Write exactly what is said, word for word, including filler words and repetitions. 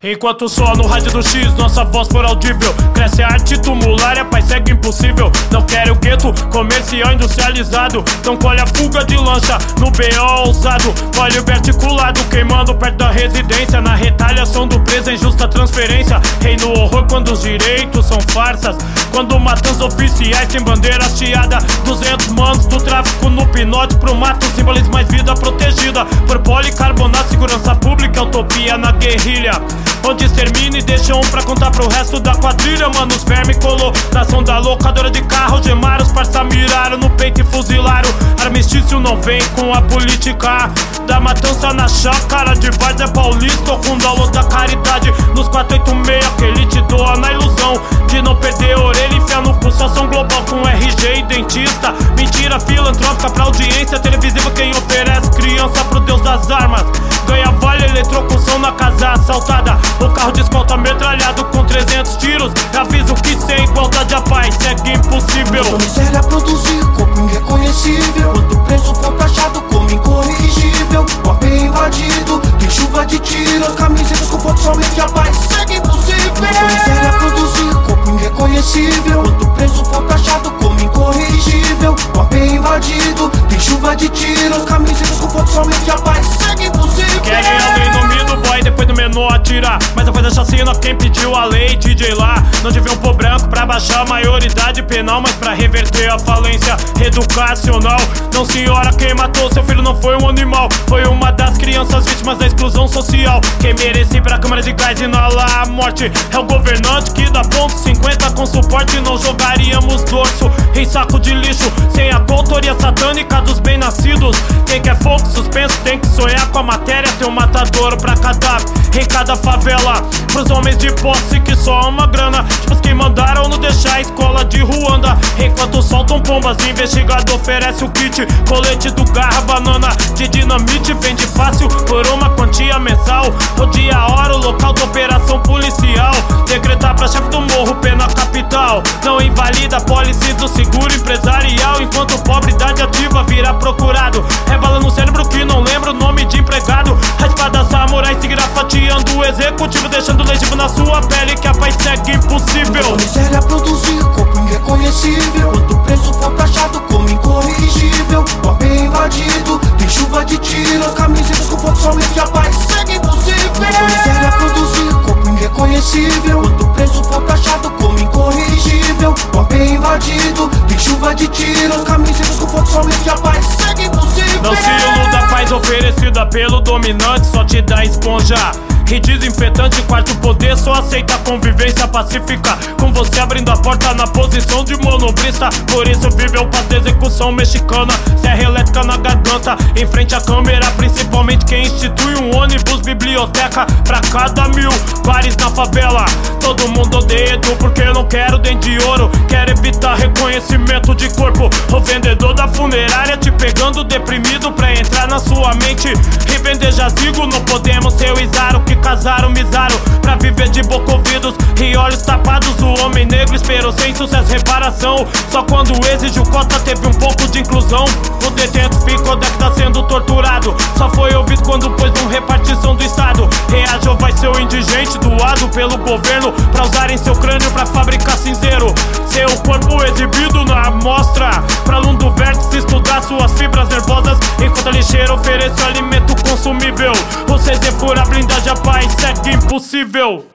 Enquanto só no rádio do X, nossa voz for audível. Cresce a arte tumular, a paz segue impossível. Não quer o gueto comercial industrializado. Não colhe a fuga de lancha no B O ousado. Colhe o articulado queimando perto da residência. Na retaliação do preso em justa transferência. Reina o horror quando os direitos são farsas. Quando matam os oficiais sem bandeira hasteada. Duzentos manos do tráfico no pinote pro mato. Simbolismo mais vida protegida por policarbonato. Segurança pública, utopia na guerrilha, onde extermina e deixa um pra contar pro resto da quadrilha. Mano, os verme colou nação da locadora de carro. Gemaram, os parça miraram no peito e fuzilaram. Armistício não vem com a política da matança na chácara de Várzea Paulista. Ou com download da caridade nos quatro oito seis que ele te doa na ilusão de não perder a orelha. Enfia no pulsação global com R G e dentista. Mentira filantrópica pra audiência televisiva. Quem oferece criança pro deus das armas ganha vale eletrocução na casa assaltada. O carro de escolta metralhado com trezentos tiros. Aviso que sem igualdade a paz segue impossível. Quando miséria produzir, corpo irreconhecível. Quanto preso for taxado como incorrigível. O A P invadido, tem chuva de tiros. Camisetas com foto, somente a paz segue impossível. Quando miséria produzir, corpo irreconhecível. Quanto preso for taxado como incorrigível. O A P invadido, tem chuva de tiros. Camisetas com foto, somente a paz segue impossível. Querem a lei no mid do boy, depois do menor atirar. Mas depois da chacina, quem pediu a lei? D J lá. Não deviam pôr branco pra baixar a maioridade penal, mas pra reverter a falência educacional. Não senhora, quem matou seu filho não foi um animal. Foi uma das crianças vítimas da exclusão social. Quem merece pra câmara de gás inalar a morte é o governante que dá ponto cinquenta com suporte. Não jogaríamos dorso em saco de lixo sem a coautoria satânica dos bem-nascidos. Quem quer fogo suspenso tem que sonhar com a matéria. Tem um matadouro pra cadáver em cada favela. Pros homens de posse que só ama grana, tipo os que mandaram não deixar a escola de Ruanda. Enquanto soltam pombas, investigador oferece o kit. Colete do Garra, banana de dinamite. Vende fácil por uma quantia mensal. O dia, a hora, o local da operação policial. Decretar pra chefe do morro, pena capital. Não invalida a policy do seguro empresarial. Enquanto pobridade ativa vira procurado. Rebala no cérebro que não lembra o nome de empregado. A espada samurai seguirá fatiando o executivo, deixando legível na sua pele que a paz segue impossível. Quando miséria produzir, corpo irreconhecível. Quanto preso for taxado como incorrigível. O A P invadido, tem chuva de tiros. Camisetas com foto, somente a paz segue impossível. Quando miséria produzir, corpo irreconhecível. Quanto preso for taxado como incorrigível. O A P invadido, tem chuva de tiros. Camisetas com foto, somente a paz segue impossível. Não se iluda, da paz oferecida pelo dominante só te dá esponja e desinfetante. Quarto poder só aceita convivência pacífica, com você abrindo a porta na posição de monobrista. Por isso vive o paz da execução mexicana. Serra elétrica na garganta, em frente à câmera. Principalmente quem institui um ônibus biblioteca pra cada mil bares na favela. Todo mundo odeia Edu porque não quero dente de ouro. Quero evitar reconhecimento de corpo. O vendedor da funerária te pegando deprimido pra entrar na sua mente e vender jazigo. Não podemos ser o Izaro que casaram misário pra viver de boca ouvidos e olhos tapados. O homem negro esperou sem sucesso reparação. Só quando exige o cota teve um pouco de inclusão. O detento ficou década sendo torturado. Só foi ouvido quando pôs numa repartição do estado. Reagiu, vai ser o indigente doado pelo governo pra usarem seu crânio pra fabricar cinzeiro. Seu corpo exibido na amostra pra aluno do vértice estudar suas fibras nervosas. Enquanto a lixeira oferece o alimento consumível. O C Z por a blindagem, a paz segue impossível.